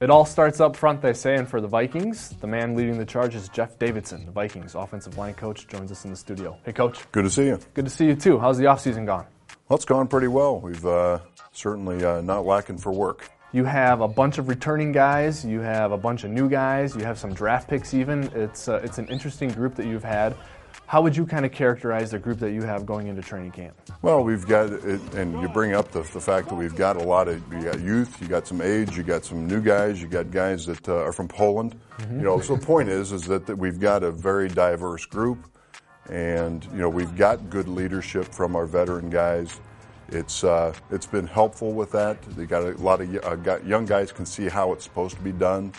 It all starts up front, they say, and for the Vikings, the man leading the charge is Jeff Davidson. The Vikings offensive line coach joins us in the studio. Hey, Coach. Good to see you. Good to see you, too. How's the offseason gone? Well, it's gone pretty well. We've certainly not lacking for work. You have a bunch of returning guys. You have a bunch of new guys. You have some draft picks even. It's an interesting group that you've had. How would you kind of characterize the group that you have going into training camp? Well, we've got, and you bring up the fact that we've got you got youth, you got some age, you got some new guys, you got guys that are from Poland. Mm-hmm. So the point is that we've got a very diverse group, and we've got good leadership from our veteran guys. It's been helpful with that. They got a lot of young guys can see how it's supposed to be done,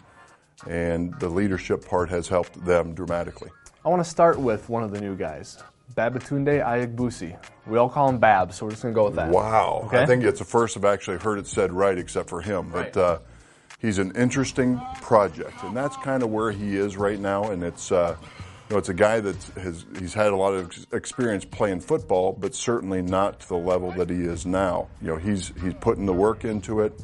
and the leadership part has helped them dramatically. I want to start with one of the new guys, Babatunde Ayegbusi. We all call him Bab, so we're just going to go with that. Wow. Okay? I think it's the first I've actually heard it said right, except for him. Right. But he's an interesting project, and that's kind of where he is right now. And it's it's a guy that he's had a lot of experience playing football, but certainly not to the level that he is now. He's putting the work into it.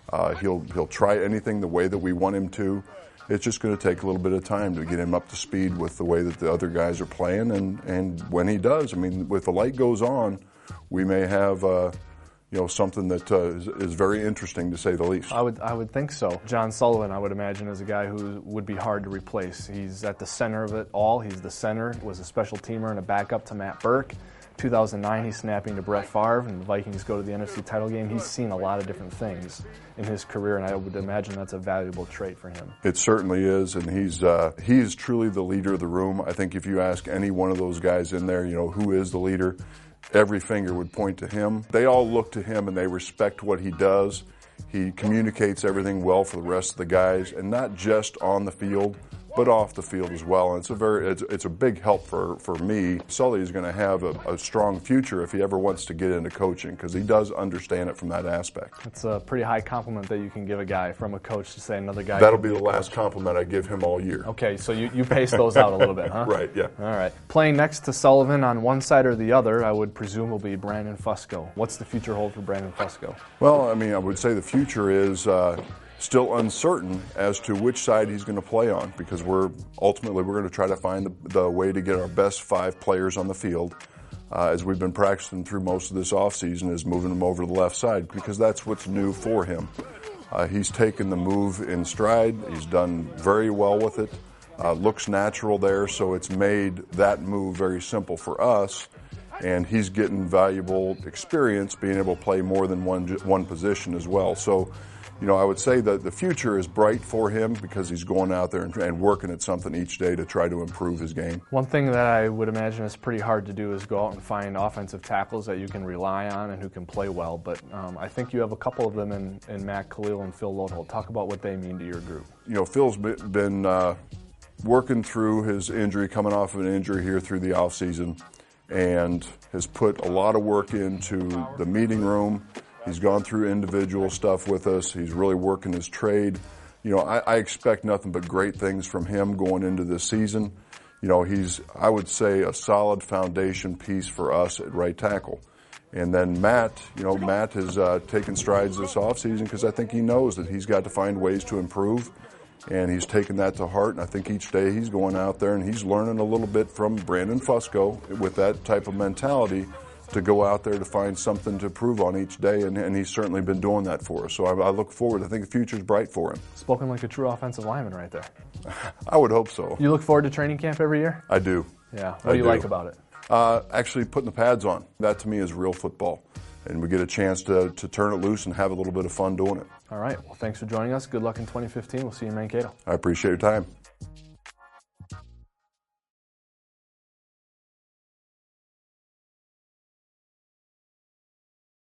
He'll try anything the way that we want him to. It's just going to take a little bit of time to get him up to speed with the way that the other guys are playing, and when he does, if the light goes on, we may have something that is very interesting, to say the least. I would think so. John Sullivan, I would imagine, is a guy who would be hard to replace. He's at the center of it all. He's the center, was a special teamer and a backup to Matt Burke. 2009, he's snapping to Brett Favre, and the Vikings go to the NFC title game. He's seen a lot of different things in his career, and I would imagine that's a valuable trait for him. It certainly is, and he is truly the leader of the room. I think if you ask any one of those guys in there, who is the leader, every finger would point to him. They all look to him, and they respect what he does. He communicates everything well for the rest of the guys, and not just on the field, but off the field as well. And it's a big help for me. Sully is going to have a strong future if he ever wants to get into coaching, because he does understand it from that aspect. It's a pretty high compliment that you can give a guy from a coach to say another guy. That'll be the last compliment I give him all year. Okay, so you pace those out a little bit, huh? Right, yeah. All right. Playing next to Sullivan on one side or the other, I would presume will be Brandon Fusco. What's the future hold for Brandon Fusco? Well, I would say the future is still uncertain as to which side he's going to play on, because we're going to try to find the way to get our best 5 players on the field, as we've been practicing through most of this offseason, is moving them over to the left side, because that's what's new for him. He's taken the move in stride. He's done very well with it. Looks natural there, so it's made that move very simple for us, and he's getting valuable experience being able to play more than one position as well. So, I would say that the future is bright for him, because he's going out there and working at something each day to try to improve his game. One thing that I would imagine is pretty hard to do is go out and find offensive tackles that you can rely on and who can play well. But I think you have a couple of them in Matt Kalil and Phil Lodeholt. Talk about what they mean to your group. Phil's been working through his injury, coming off of an injury here through the offseason, and has put a lot of work into the meeting room. He's gone through individual stuff with us. He's really working his trade. I expect nothing but great things from him going into this season. He's, I would say, a solid foundation piece for us at right tackle. And then Matt has taken strides this offseason, because I think he knows that he's got to find ways to improve, and he's taken that to heart. And I think each day he's going out there and he's learning a little bit from Brandon Fusco with that type of mentality, to go out there to find something to improve on each day, and he's certainly been doing that for us. So I look forward. I think the future's bright for him. Spoken like a true offensive lineman right there. I would hope so. You look forward to training camp every year? I do. Yeah. What do you like about it? Actually putting the pads on. That to me is real football. And we get a chance to turn it loose and have a little bit of fun doing it. All right. Well, thanks for joining us. Good luck in 2015. We'll see you in Mankato. I appreciate your time.